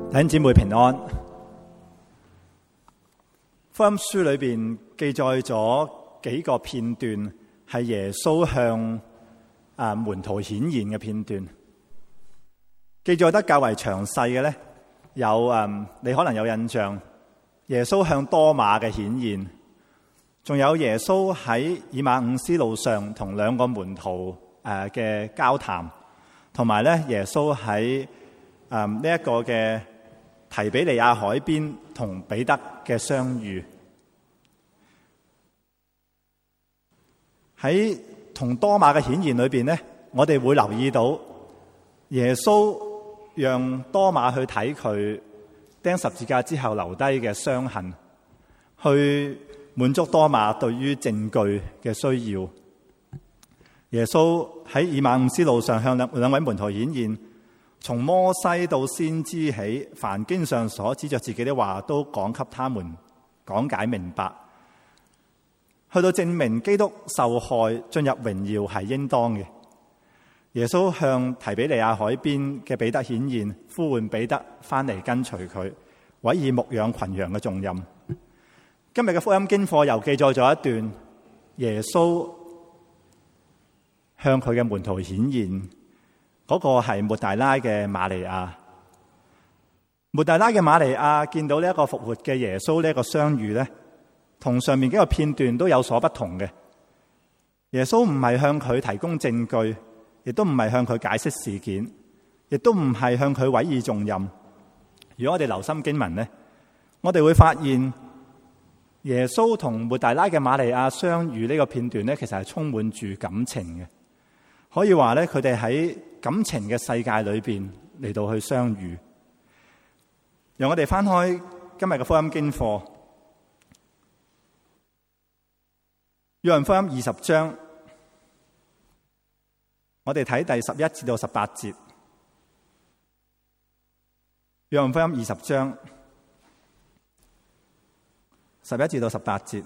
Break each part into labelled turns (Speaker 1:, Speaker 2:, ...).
Speaker 1: 弟兄姊妹平安。福音書裏邊記載咗幾個片段，係耶穌向門徒顯現嘅片段。記載得較為詳細嘅呢，有你可能有印象，耶穌向多馬嘅顯現，仲有耶穌喺以馬忤斯路上同兩個門徒嘅交談，同埋咧耶穌喺呢一個嘅提比利亞海邊同彼得嘅相遇。喺同多馬嘅顯現裏邊呢，我哋會留意到耶穌讓多馬去睇佢釘十字架之後留低嘅傷痕，去滿足多馬對於證據嘅需要。耶穌喺以馬忤斯路上向兩位門徒顯現，從摩西到先知起，凡經上所指着自己的話都講給他們講解明白，去到證明基督受害進入榮耀係應當嘅。耶穌向提比利亞海邊嘅彼得顯現，呼喚彼得翻嚟跟隨佢，委以牧養群羊嘅重任。今日嘅福音經課又記載咗一段耶穌向佢嘅門徒顯現，嗰個係抹大拉嘅瑪利亞。抹大拉嘅瑪利亞見到呢一個復活嘅耶穌，呢一個相遇呢，同上面幾個片段都有所不同嘅。耶穌唔係向佢提供證據，亦都唔係向佢解釋事件，亦都唔係向佢委以重任。如果我哋留心經文呢，我哋會發現耶穌同抹大拉嘅瑪利亞相遇呢個片段呢，其實係充滿住感情嘅。可以話咧，佢哋喺感情嘅世界裏邊嚟到去相遇。讓我哋翻開今日嘅福音經課，約翰福音20章，我哋睇第11至到18節。約翰福音20章11至到18節。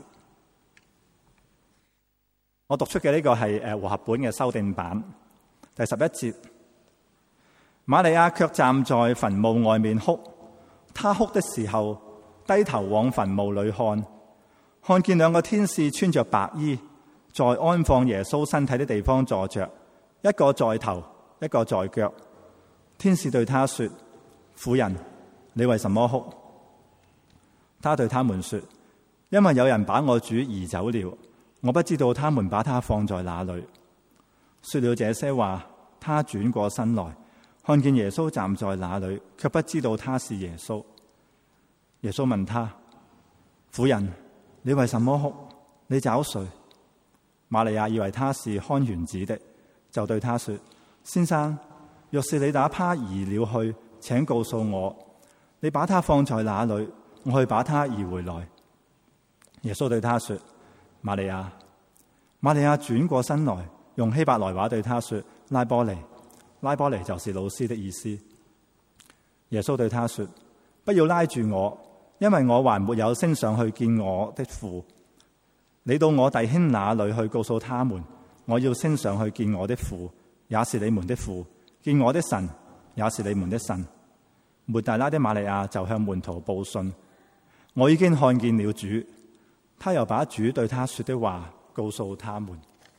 Speaker 1: 我讀出嘅呢個係和合本嘅修訂版。第11節，瑪利亞卻站在墳墓外面哭。她哭的時候，低頭往墳墓裏看，看見兩個天使穿着白衣，在安放耶穌身體的地方坐着，一個在頭，一個在腳。天使對她說：婦人，你為什麼哭？她對他們說：因為有人把我主移走了，我不知道他們把他放在哪裏。說了這些話，他轉過身來，看見耶穌站在那裏，卻不知道他是耶穌。耶穌問他：婦人，你為什麼哭？你找誰？瑪利亞以為他是看園子的，就對他說：先生，若是你把他移了去，請告訴我，你把他放在哪裏，我去把他移回來。耶穌對他說：瑪利亞。瑪利亞轉過身來，用希伯來話對他說：拉波尼。拉波尼就是老師的意思。耶穌對他說：不要拉住我，因為我還沒有升上去見我的父。你到我弟兄那裏去，告訴他們，我要升上去見我的父，也是你們的父；見我的神，也是你們的神。抹大拉的瑪利亞就向門徒報信：我已經看見了主。他又把主對他說的話告訴他們。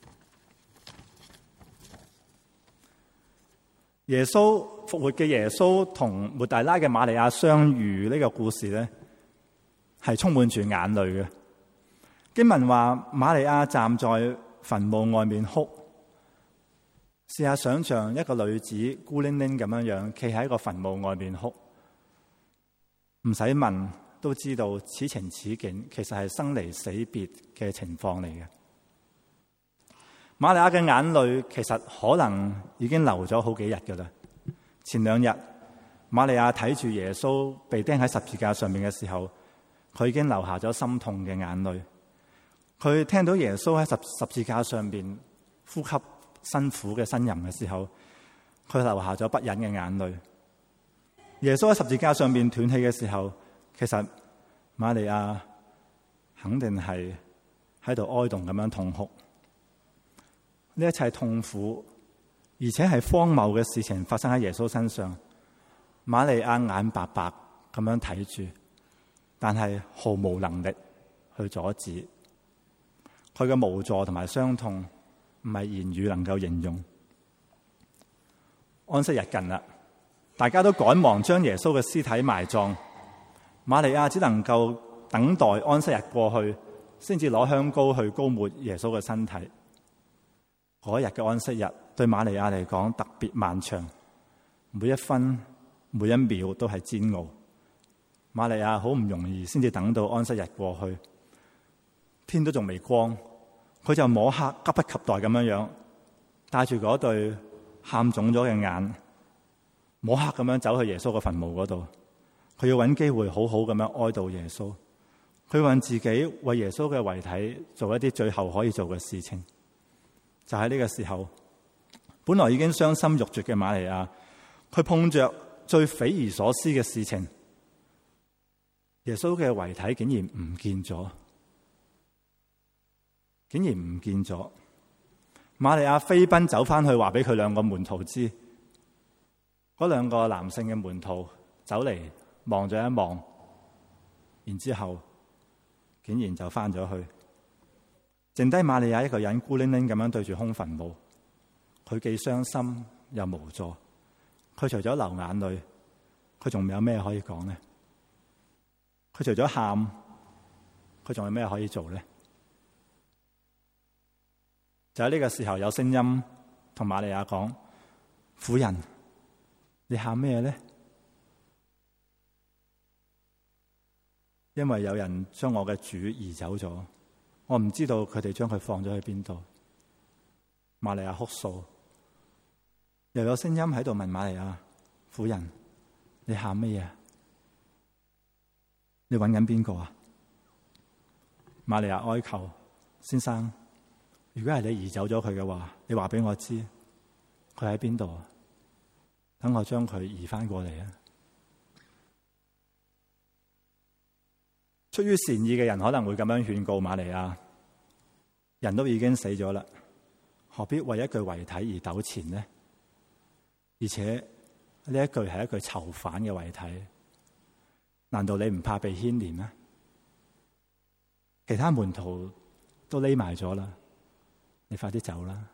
Speaker 1: 耶穌復活嘅耶穌同抹大拉嘅瑪利亞相遇呢個故事呢，係充滿住眼淚嘅。經文話瑪利亞站在墳墓外面哭。試下想象一個女子孤零零咁樣企喺一個墳墓外面哭，唔使問都知道此情此景其實係生離死別嘅情況嚟嘅。瑪利亞嘅眼淚其實可能已經流咗好幾日噶啦。前2日，瑪利亞睇住耶穌被釘喺十字架上面嘅時候，佢已經流下咗心痛嘅眼淚。佢聽到耶穌喺十字架上面呼吸辛苦嘅呻吟嘅時候，佢流下咗不忍嘅眼淚。耶穌喺十字架上面斷氣嘅時候，其實瑪利亞肯定係喺度哀慟咁樣痛哭。呢一切痛苦而且係荒謬嘅事情發生喺耶穌身上， 瑪利亞眼白白咁樣睇住，但係毫無能力去阻止。佢嘅無助同埋傷痛唔係言語能夠形容。安息日近啦，大家都趕忙將耶穌嘅屍體埋葬。瑪利亞只能夠等待安息日過去，先至攞香膏去膏抹耶穌嘅身體。嗰日嘅安息日對瑪利亞嚟講特別漫長，每一分每一秒都係煎熬。瑪利亞好唔容易先至等到安息日過去，天都仲未光，佢就摸黑急不及待咁樣帶住嗰對喊腫咗嘅眼，摸黑咁樣走去耶穌嘅墳墓嗰度。佢要揾機會好好咁樣哀悼耶穌，佢問自己為耶穌嘅遺體做一啲最後可以做嘅事情。就喺呢個時候，本來已經傷心欲絕嘅瑪利亞，佢碰着最匪夷所思嘅事情，耶穌嘅遺體竟然唔見咗，竟然唔見咗。瑪利亞飛奔走翻去話俾佢兩個門徒知，嗰兩個男性嘅門徒走嚟望咗一望，然之後竟然就翻咗去。剩低瑪利亞一個人孤零零咁樣對住空墳墓，佢既傷心又無助。佢除咗流眼淚，佢仲有咩可以講呢？佢除咗喊，佢仲有咩可以做呢？就喺呢個時候，有聲音同瑪利亞講：婦人，你喊咩呢？因為有人將我嘅主移走咗。我唔知道佢哋將佢放咗去邊度。瑪利亞哭訴，又有聲音喺度問瑪利亞：婦人，你喊乜嘢？你揾緊邊個啊？瑪利亞哀求：先生，如果係你移走咗佢嘅話，你話俾我知，佢喺邊度啊？等我將佢移翻過嚟啊！出於善意嘅人可能會咁樣勸告瑪利亞：人都已經死咗啦，何必為一具遺體而糾纏呢？而且呢一具係一具囚犯嘅遺體，難道你唔怕被牽連咩？其他門徒都匿埋咗啦，你快啲走啦！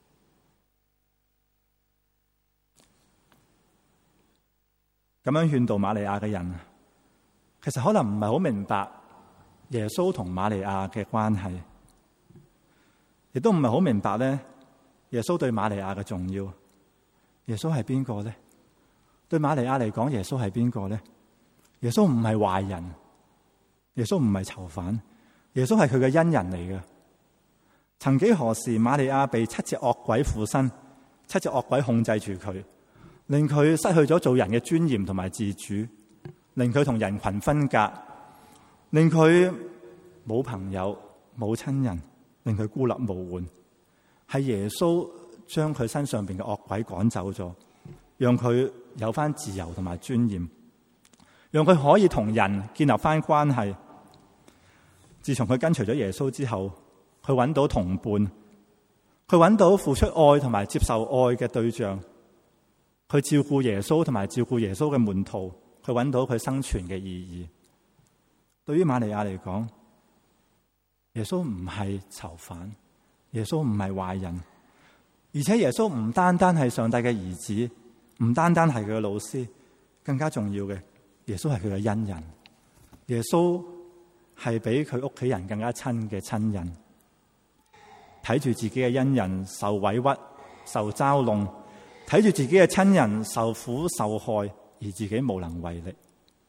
Speaker 1: 咁樣勸導瑪利亞嘅人，其實可能唔係好明白耶穌同瑪利亞嘅關係，亦都唔係好明白咧耶穌對瑪利亞嘅重要。耶穌係邊個咧？對瑪利亞嚟講，耶穌係邊個咧？耶穌唔係壞人，耶穌唔係囚犯，耶穌係佢嘅恩人嚟嘅。曾幾何時，瑪利亞被7隻惡鬼附身，7隻惡鬼控制住佢，令佢失去咗做人嘅尊嚴同埋自主，令佢同人群分隔，令佢冇朋友冇親人，令佢孤立無援。係耶穌將佢身上邊嘅惡鬼趕走咗，讓佢有翻自由同埋尊嚴，讓佢可以同人建立翻關係。自從佢跟隨咗耶穌之後，佢揾到同伴，佢揾到付出愛同埋接受愛嘅對象，佢照顧耶穌同埋照顧耶穌嘅門徒，佢揾到佢生存嘅意義。對於瑪利亞嚟講，耶穌唔係囚犯，耶穌唔係壞人，而且耶穌唔單單係上帝嘅兒子，唔單單係佢嘅老師，更加重要嘅，耶穌係佢嘅恩人。耶穌係比佢屋企人更加親嘅親人，睇住自己嘅恩人受委屈、受嘲弄，睇住自己嘅親人受苦受害，而自己無能為力。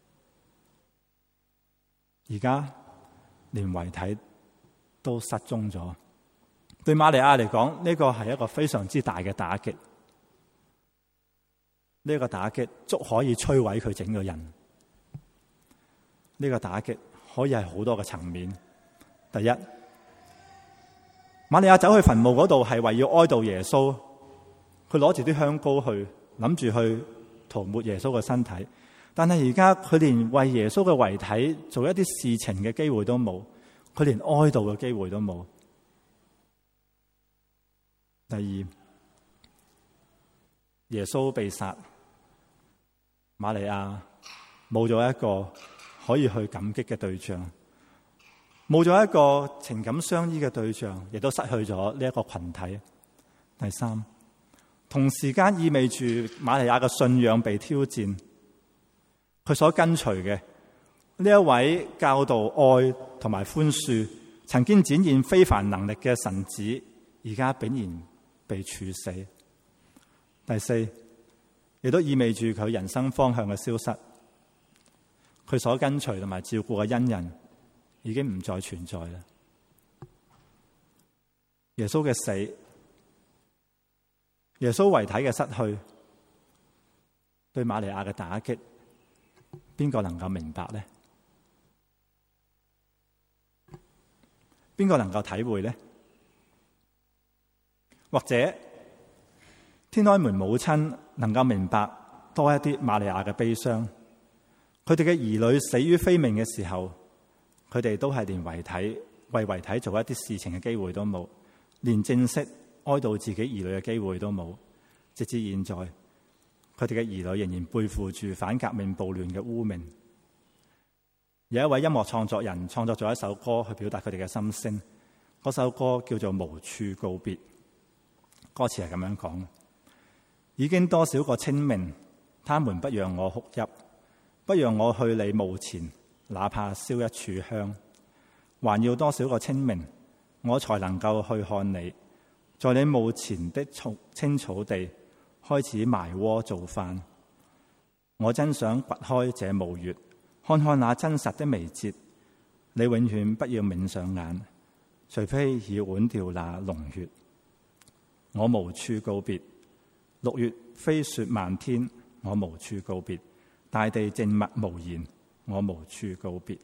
Speaker 1: 而家連遺體都失蹤咗，對瑪利亞嚟講，呢個係一個非常之大嘅打擊。呢個打擊足可以摧毀佢整個人。呢個打擊可以係好多個層面。第一，瑪利亞走去墳墓嗰度係為要哀悼耶穌，佢攞住啲香膏去，諗住去塗抹耶穌嘅身體。但係而家佢連為耶穌嘅遺體做一啲事情嘅機會都冇，佢連哀悼嘅機會都冇。第二，耶穌被殺， 瑪利亞冇咗一個可以去感激嘅對象，冇咗一個情感相依嘅對象，亦都失去咗呢一個群體。第三，同時間意味住瑪利亞嘅信仰被挑戰，佢所跟隨嘅呢一位教導愛同埋寬恕，曾經展現非凡能力嘅神子，而家竟然被處死。第四，亦都意味住佢人生方向嘅消失，佢所跟隨同埋照顧嘅恩人已經唔再存在啦。耶穌嘅死，耶穌遺體嘅失去，對瑪利亞嘅打擊，邊個能夠明白呢？邊個能夠體會呢？或者天開門母親能夠明白多一啲瑪利亞嘅悲傷？佢哋嘅兒女死於非命嘅時候，佢哋都係連為遺體做一啲事情嘅機會都冇，連正式哀悼自己兒女嘅機會都冇。直至現在，佢哋嘅兒女仍然背負住反革命暴亂嘅污名。有一位音樂創作人創作咗一首歌去表達佢哋嘅心聲，嗰首歌叫做《無處告別》。歌詞係咁樣講：已經多少個清明，他們不讓我哭泣，不讓我去你墓前，哪怕燒一柱香。還要多少個清明，我才能夠去看你，在你墓前的青草地開始埋鍋做飯。我真想掘開這墓穴，看看那真實的眉睫。你永遠不要抿上眼，除非已剜掉那膿血。我無處告別，6月飛雪漫天，我無處告別，大地靜默無言，我無處告別。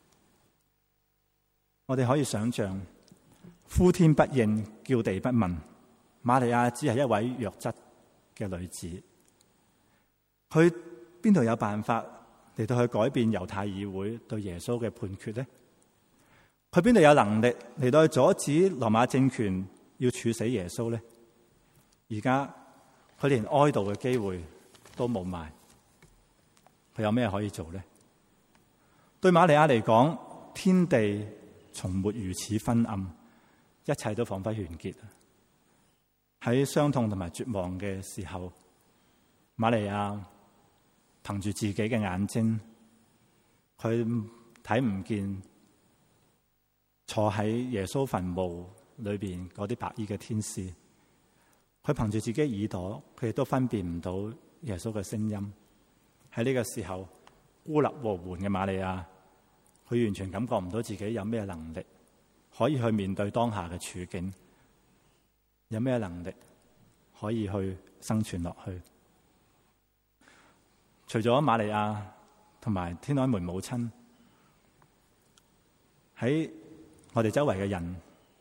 Speaker 1: 我哋可以想象，呼天不應，叫地不聞，瑪利亞只係一位弱質嘅女子，佢邊度有辦法嚟到去改變猶太議會對耶穌嘅判決呢？佢邊度有能力嚟到去阻止羅馬政權要處死耶穌呢？而家佢連哀悼嘅機會都冇埋，佢有咩可以做呢？對瑪利亞嚟講，天地從沒如此昏暗，一切都仿佛完結。喺傷痛同埋絕望嘅時候，瑪利亞憑住自己嘅眼睛，佢睇唔見坐喺耶穌墳墓裏邊嗰啲白衣嘅天使。佢憑住自己耳朵，佢亦都分辨唔到耶穌嘅聲音。喺呢個時候，孤立無援嘅瑪利亞，佢完全感覺唔到自己有咩能力可以去面對當下嘅處境，有咩能力可以去生存落去。除咗瑪利亞同埋天開門母親，喺我哋周圍嘅人，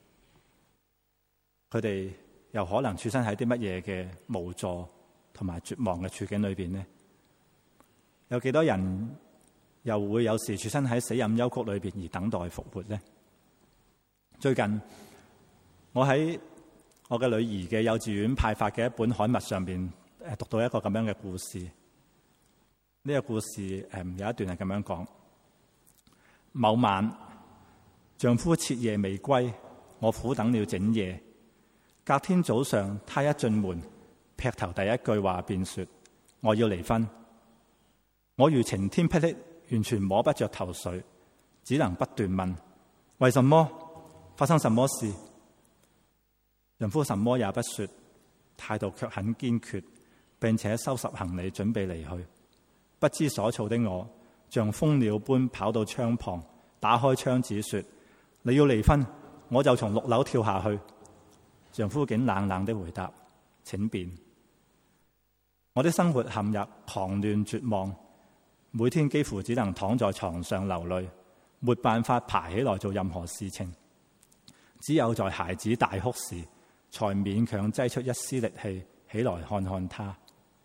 Speaker 1: 佢哋又可能處身喺啲乜嘢嘅無助同埋絕望嘅處境裏邊呢？有幾多人又會有時處身喺死蔭幽谷裏邊而等待復活呢？最近我喺我嘅女兒嘅幼稚園派發嘅一本刊物上邊讀到一個咁樣嘅故事。呢個故事有一段係咁樣講：某晚，丈夫徹夜未歸，我苦等了整夜。隔天早上，他一進門，劈頭第一句話便說：我要離婚。我如晴天霹靂，完全摸不着頭緒，只能不斷問：為什麼？發生什麼事？丈夫什麼也不說，態度卻很堅決，並且收拾行李準備離去。不知所措的我，像瘋鳥般跑到窗旁，打開窗子說：你要離婚，我就從6樓跳下去。丈夫竟冷冷的回答：請便。我的生活陷入狂亂絕望，每天幾乎只能躺在床上流淚，沒辦法爬起來做任何事情，只有在孩子大哭時，才勉強擠出一絲力氣起來看看他。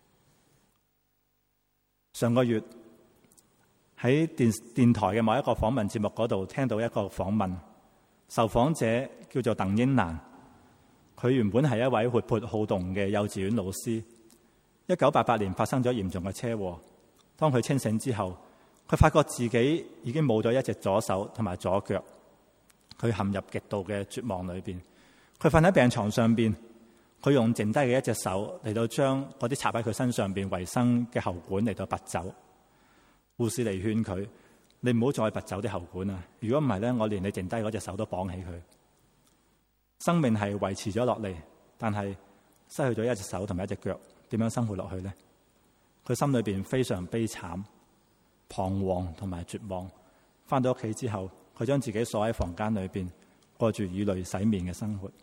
Speaker 1: 上個月喺電台嘅某一個訪問節目嗰度聽到一個訪問，受訪者叫做鄧英蘭。佢原本係一位活潑好動嘅幼稚園老師。1988年發生咗嚴重嘅車禍， 當佢清醒之後，佢發覺自己已經冇咗一隻左手同埋左腳，佢陷入極度嘅絕望裏邊。佢瞓喺病床上邊，佢用剩低嘅一隻手嚟到將嗰啲插喺佢身上邊維生嘅喉管嚟到拔走。護士嚟勸佢：你唔好再拔走啲喉管啊！如果唔係咧，我連你剩低嗰隻手都綁起佢。生命係維持咗落嚟，但係失去咗一隻手同埋一隻腳，點樣生活落去呢？佢心裏邊非常悲慘、彷徨同埋絕望。翻到屋企之後，佢將自己鎖喺房間裏邊，過住以淚洗面嘅生活。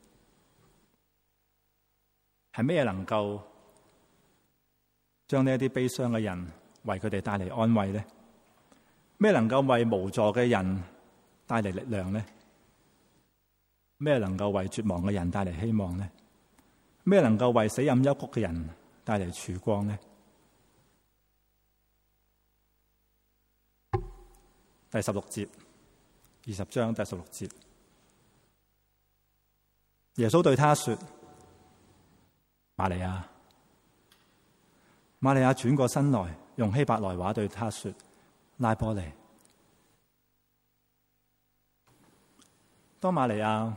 Speaker 1: 係咩能夠將呢一啲悲傷嘅人為佢哋帶嚟安慰呢？咩能夠為無助嘅人帶嚟力量呢？咩能夠為絕望嘅人帶嚟希望呢？咩能夠為死蔭幽谷嘅人帶嚟曙光呢？第16節，20章第16節，耶穌對他說：瑪利亞。瑪利亞轉過身來，用希伯來話對他說：拉波尼。當瑪利亞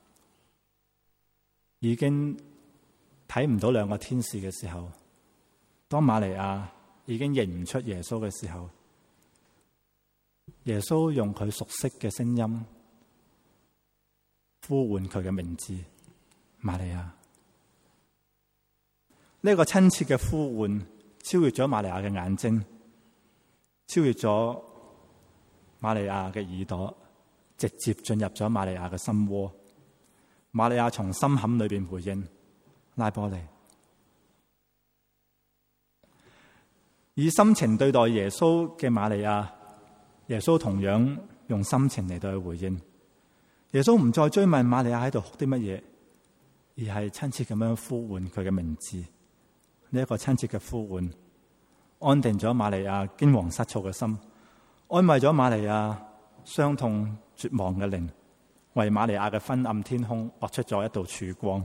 Speaker 1: 已經睇唔到兩個天使嘅時候，當瑪利亞已經認唔出耶穌嘅時候，耶穌用佢熟悉嘅聲音呼喚佢嘅名字：瑪利亞。呢個親切嘅呼喚超越咗瑪利亞嘅眼睛，超越咗瑪利亞嘅耳朵，直接進入咗瑪利亞嘅心窩。瑪利亞從心坎裏邊回應：拉波尼。以心情對待耶穌嘅瑪利亞，耶穌同樣用心情嚟對佢回應。耶穌唔再追問瑪利亞喺度哭啲乜嘢，而係親切咁樣呼喚佢嘅名字。呢一個親切嘅呼喚，安定咗瑪利亞驚惶失措嘅心，安慰咗瑪利亞傷痛絕望嘅靈，為瑪利亞嘅昏暗天空畫出咗一道曙光。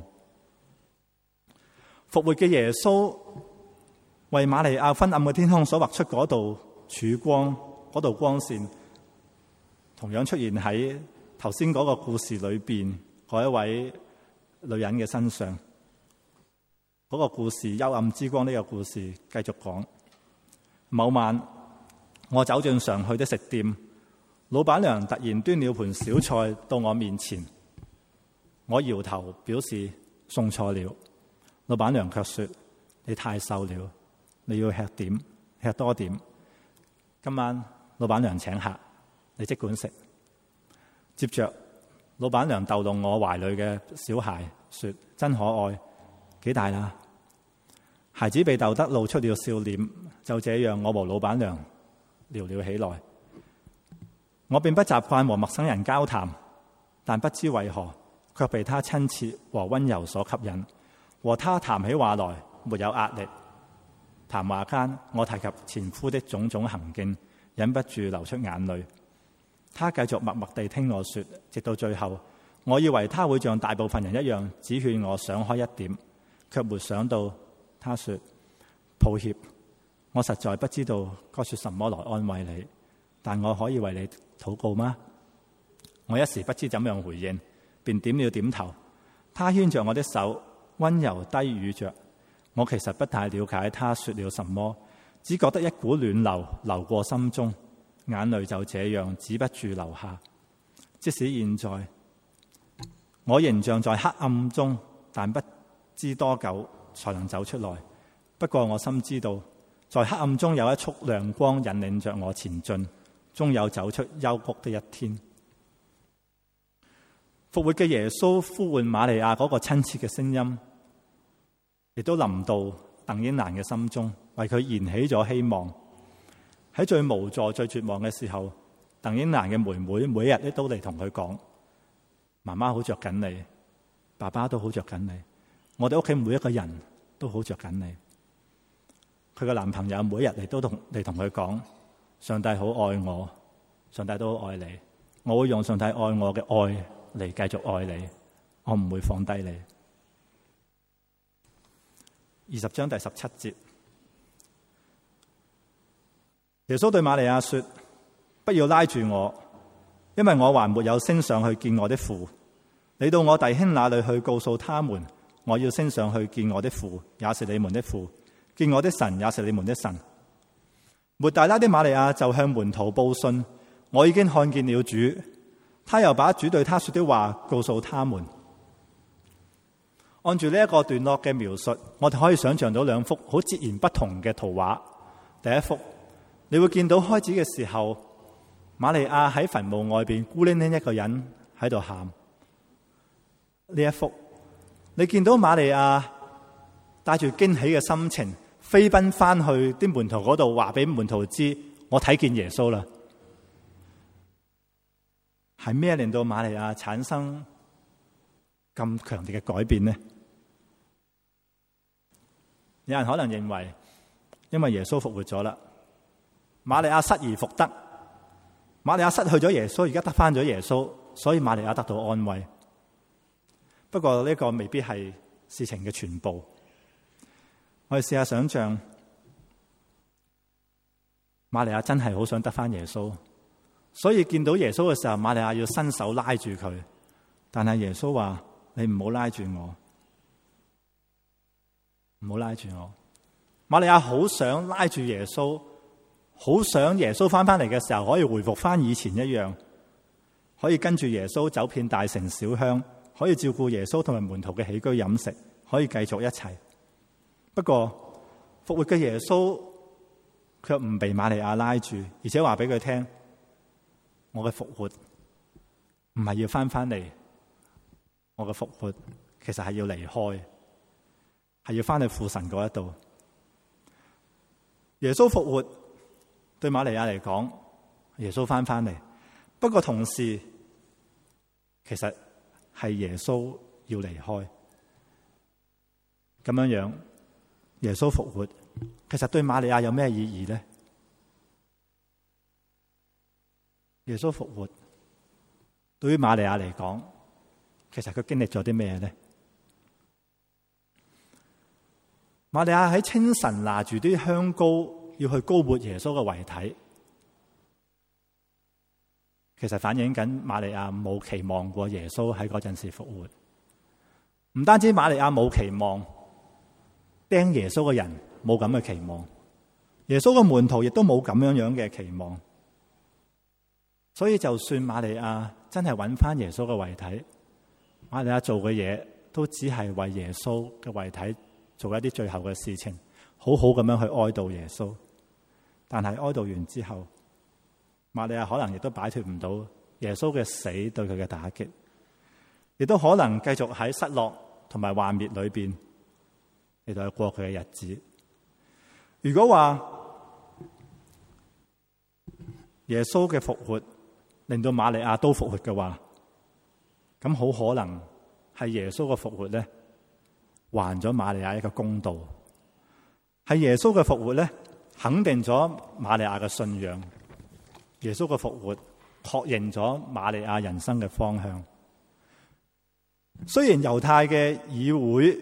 Speaker 1: 復活嘅耶穌為瑪利亞昏暗嘅天空所畫出嗰道曙光，嗰道光線，同樣出現喺頭先嗰個故事裏邊嗰一位女人嘅身上。嗰個故事，幽暗之光呢個故事繼續講。某晚，我走進常去的食店，老闆娘突然端了盤小菜到我面前，我搖頭表示送錯了。老闆娘卻說：你太瘦了，你要吃點，吃多點。今晚老闆娘請客，你即管食。接着，老闆娘逗弄我懷裏嘅小孩，說：真可愛，幾大啦？孩子被逗得露出了笑臉，就這樣我和老闆娘聊了起來。我並不習慣和陌生人交談，但不知為何，卻被他親切和溫柔所吸引。和他談起話來沒有壓力。談話間，我提及前夫的種種行徑，忍不住流出眼淚。他繼續默默地聽我說，直到最後，我以為他會像大部分人一樣，只勸我想開一點，卻沒想到他說：抱歉，我實在不知道該說什麼來安慰你，但我可以為你禱告嗎？我一時不知怎樣回應，便點了點頭。他牽着我的手，溫柔低語着。我其實不太了解他說了什麼，只覺得一股暖流流過心中，眼淚就這樣止不住流下。即使現在我仍像在黑暗中，但不知多久才能走出來。不過我深知道，在黑暗中有一束亮光引領着我前進，終有走出幽谷的一天。復活嘅耶穌呼喚瑪利亞嗰個親切嘅聲音，亦都臨到鄧英蘭嘅心中，為佢燃起咗希望。喺最無助、最絕望嘅時候，鄧英蘭嘅妹妹每日都嚟同佢講：媽媽好着緊你，爸爸都好着緊你，我哋屋企每一個人都好着緊你。佢嘅男朋友每日嚟都同佢講：上帝好愛我，上帝都好愛你，我會用上帝愛我嘅愛嚟繼續愛你，我唔會放低你。20章第17節， 耶穌對瑪利亞說：不要拉住我，因為我還沒有升上去見我的父。你到我弟兄那裏去，告訴他們，我要升上去見我的父，也是你們的父；見我的神，也是你們的神。抹大拉的瑪利亞就向門徒報信：我已經看見了主。他又把主對他說的話告訴他們。按住呢一個段落嘅描述，我哋可以想象到兩幅好截然不同嘅圖畫。第一幅，你會見到開始嘅時候，瑪利亞喺墳墓外邊孤零零一個人喺度喊。呢一幅，你見到瑪利亞帶住驚喜嘅心情飛奔翻去啲門徒嗰度，話俾門徒知：我睇見耶穌啦。係咩令到瑪利亞產生咁強烈嘅改變呢？有人可能認為，因為耶穌復活咗啦，瑪利亞失而復得，瑪利亞失去咗耶穌，而家得翻咗耶穌，所以瑪利亞得到安慰。不過呢個未必係事情嘅全部。我哋試下想象，瑪利亞真係好想得翻耶穌，所以見到耶穌嘅時候，瑪利亞要伸手拉住佢，但係耶穌話：你唔好拉住我，唔好拉住我。瑪利亞好想拉住耶穌，好想耶穌翻嚟嘅時候可以回復翻以前一樣，可以跟住耶穌走遍大城小鄉，可以照顧耶穌同埋門徒嘅起居飲食，可以繼續一齊。不過復活嘅耶穌卻唔被瑪利亞拉住，而且話俾佢聽：我嘅復活唔係要翻嚟，我嘅復活其實係要離開，係要翻去父神嗰一度。耶穌復活對瑪利亞嚟講，耶穌翻嚟。不過同時，其實係耶穌要離開。咁樣樣，耶穌復活，其實對瑪利亞有咩意義呢？耶穌復活對於瑪利亞嚟講，其實佢經歷咗啲咩呢？瑪利亞喺清晨拿住啲香膏要去膏抹耶穌嘅遺體，其實反映緊瑪利亞冇期望過耶穌喺嗰陣時復活。唔單止瑪利亞冇期望，釘耶穌嘅人冇咁嘅期望，耶穌嘅門徒亦都冇咁樣嘅期望。所以就算瑪利亞真係揾翻耶穌嘅遺體，瑪利亞做嘅嘢都只係為耶穌嘅遺體做一啲最後嘅事情，好好咁樣去哀悼耶穌。但係哀悼完之後，瑪利亞可能亦都擺脫唔到耶穌嘅死對佢嘅打擊，亦都可能繼續喺失落同埋幻滅裏邊嚟到去過佢嘅日子。如果話耶穌嘅復活令到瑪利亞都復活嘅話，咁好可能係耶穌嘅復活咧，還咗瑪利亞一個公道。係耶穌嘅復活咧，肯定咗瑪利亞嘅信仰。耶穌嘅復活確認咗瑪利亞人生嘅方向。雖然猶太嘅議會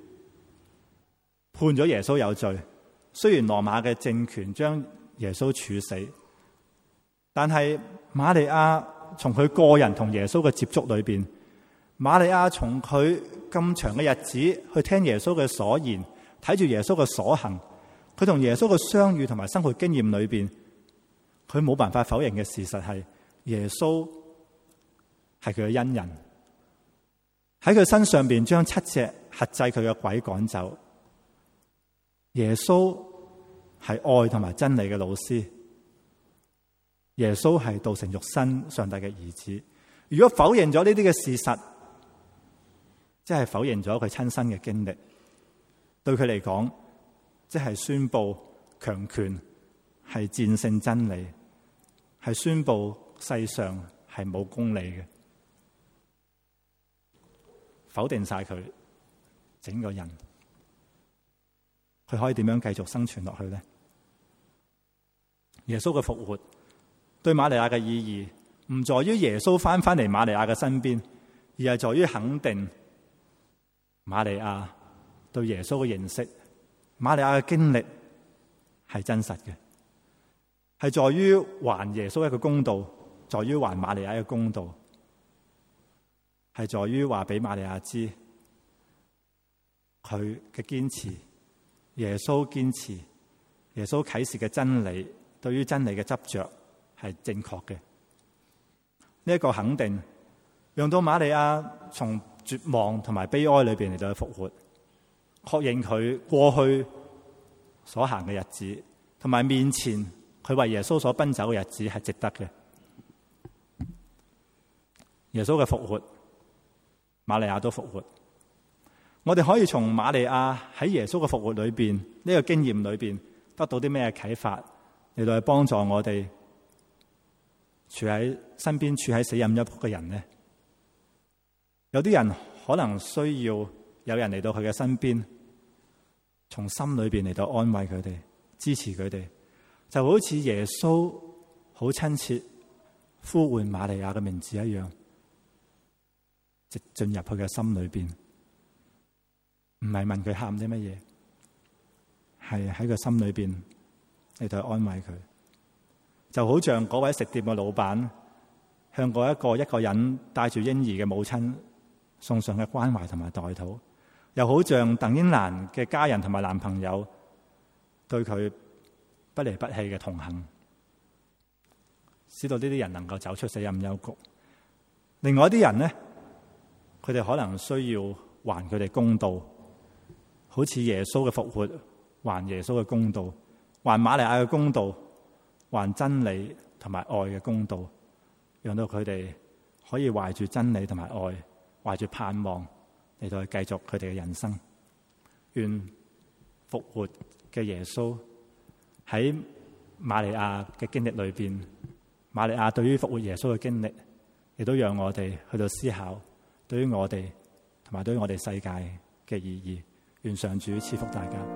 Speaker 1: 判咗耶穌有罪，雖然羅馬嘅政權將耶穌處死，但係瑪利亞從佢個人同耶穌嘅接觸裏邊，瑪利亞從佢咁長嘅日子去聽耶穌嘅所言，睇住耶穌嘅所行，佢同耶穌嘅相遇同埋生活經驗裏邊，佢冇辦法否認嘅事實係耶穌係佢嘅恩人，喺佢身上邊將7隻轄制佢嘅鬼趕走。耶穌係愛同埋真理嘅老師，耶穌係道成肉身上帝嘅兒子。如果否認咗呢啲嘅事實，即係否認咗佢親身嘅經歷，對佢嚟講，即係宣布強權係戰勝真理，係宣布世上係冇公理嘅，否定晒佢整個人，佢可以點樣繼續生存落去呢？耶穌嘅復活對瑪利亞嘅意義，唔在於耶穌翻嚟瑪利亞嘅身邊，而係在於肯定瑪利亞對耶穌嘅認識，瑪利亞嘅經歷係真實嘅， 係在於還耶穌一個公道，在於還瑪利亞一個公道，係在於話俾瑪利亞知佢嘅堅持，耶穌堅持，耶穌啟示嘅真理，對於真理嘅執着係正確嘅。呢一個肯定，讓到瑪利亞從絕望同埋悲哀裏邊嚟到去復活，確認佢過去所行嘅日子，同埋面前佢為耶穌所奔走嘅日子係值得嘅。耶穌嘅復活，瑪利亞都復活。我哋可以從瑪利亞喺耶穌嘅復活裏邊呢個經驗裏邊得到啲咩啟發，嚟到去幫助我哋處喺身邊處喺死蔭幽谷嘅人呢？有啲人可能需要有人嚟到佢嘅身邊，從心裏邊嚟到安慰佢哋，支持佢哋，就好似耶穌好親切呼喚瑪利亞嘅名字一樣，直進入佢嘅心裏邊，唔係問佢喊啲乜嘢，係喺佢心裏邊嚟到安慰佢，就好像嗰位食店嘅老闆向嗰一個人帶住嬰兒嘅母親送上嘅關懷同埋代禱，又好像鄧英蘭嘅家人同埋男朋友對佢不離不棄嘅同行，使到呢啲人能夠走出死蔭幽谷。另外一啲人呢，佢哋可能需要還佢哋公道，好似耶穌嘅復活還耶穌嘅公道，還瑪利亞嘅公道，還真理同埋愛嘅公道，讓到佢哋可以懷住真理同埋愛，懷住盼望嚟到去繼續佢哋嘅人生。願復活嘅耶穌喺瑪利亞嘅經歷裏邊，瑪利亞對於復活耶穌嘅經歷，亦都讓我哋去到思考對於我哋同埋對於我哋世界嘅意義。願上主賜福大家。